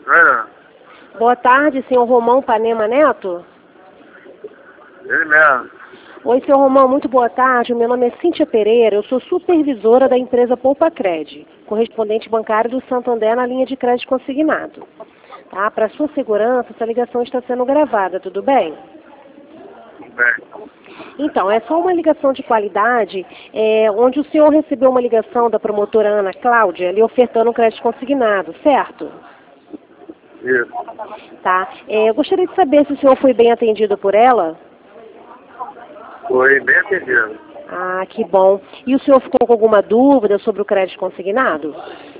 É, Boa tarde, senhor Romão Panema Neto. ele mesmo. Oi, senhor Romão, muito boa tarde. Meu nome é Cíntia Pereira, eu sou supervisora da empresa Poupacred, correspondente bancário do Santander na linha de crédito consignado. Tá? Para sua segurança, essa ligação está sendo gravada, tudo bem? Bem, Então, é só uma ligação de qualidade, onde o senhor recebeu uma ligação da promotora Ana Cláudia, lhe ofertando um crédito consignado, certo? isso. Tá. Eu gostaria de saber se o senhor foi bem atendido por ela. Foi bem atendido. Ah, que bom. E o senhor ficou com alguma dúvida sobre o crédito consignado?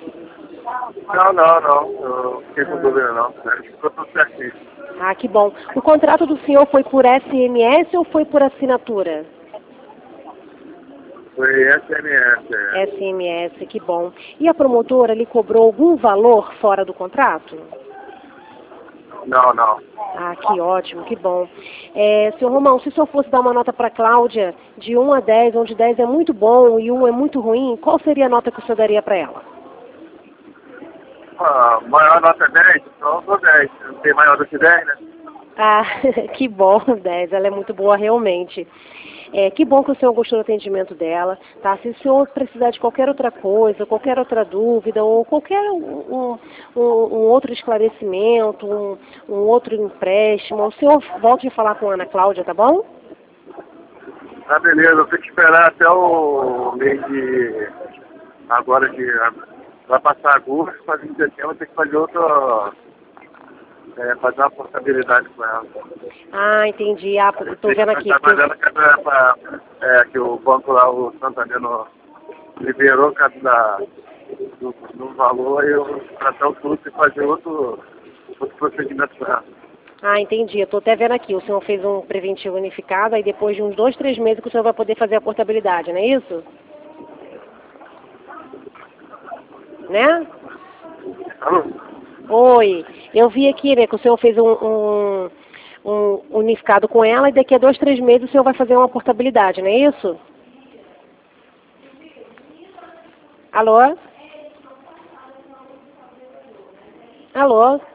Não. Eu não fiquei com dúvida, não. Ficou tudo certinho. Ah, que bom. O contrato do senhor foi por SMS ou foi por assinatura? Foi SMS. SMS, que bom. E a promotora lhe cobrou algum valor fora do contrato? Não. Ah, que ótimo, que bom. Senhor Romão, se o senhor fosse dar uma nota para a Cláudia de 1 a 10, onde 10 é muito bom e 1 é muito ruim, qual seria a nota que o senhor daria para ela? A maior nota é 10, então eu dou 10. Não tem maior do que 10, né? Ah, que bom, 10, ela é muito boa realmente. Que bom que o senhor gostou do atendimento dela, tá? Se o senhor precisar de qualquer outra coisa, qualquer outra dúvida, ou qualquer um outro esclarecimento, um outro empréstimo, o senhor volte a falar com a Ana Cláudia, tá bom? Tá, beleza. Eu tenho que esperar até o mês de... Agora de... Vai passar agosto, fazer em setembro, tem que fazer outra... fazer uma portabilidade com ela. Ah, entendi. Ah, estou vendo aqui. Tá mandando que o banco lá, o Santander, liberou do valor e eu tratar o fluxo e fazer outro procedimento com ela. Ah, entendi. Eu estou até vendo aqui. O senhor fez um preventivo unificado, aí depois de uns 2, 3 meses que o senhor vai poder fazer a portabilidade, não é isso? Né? Alô? Oi. Eu vi aqui, né, que o senhor fez um unificado com ela e daqui a 2, 3 meses o senhor vai fazer uma portabilidade, não é isso? Alô? Alô?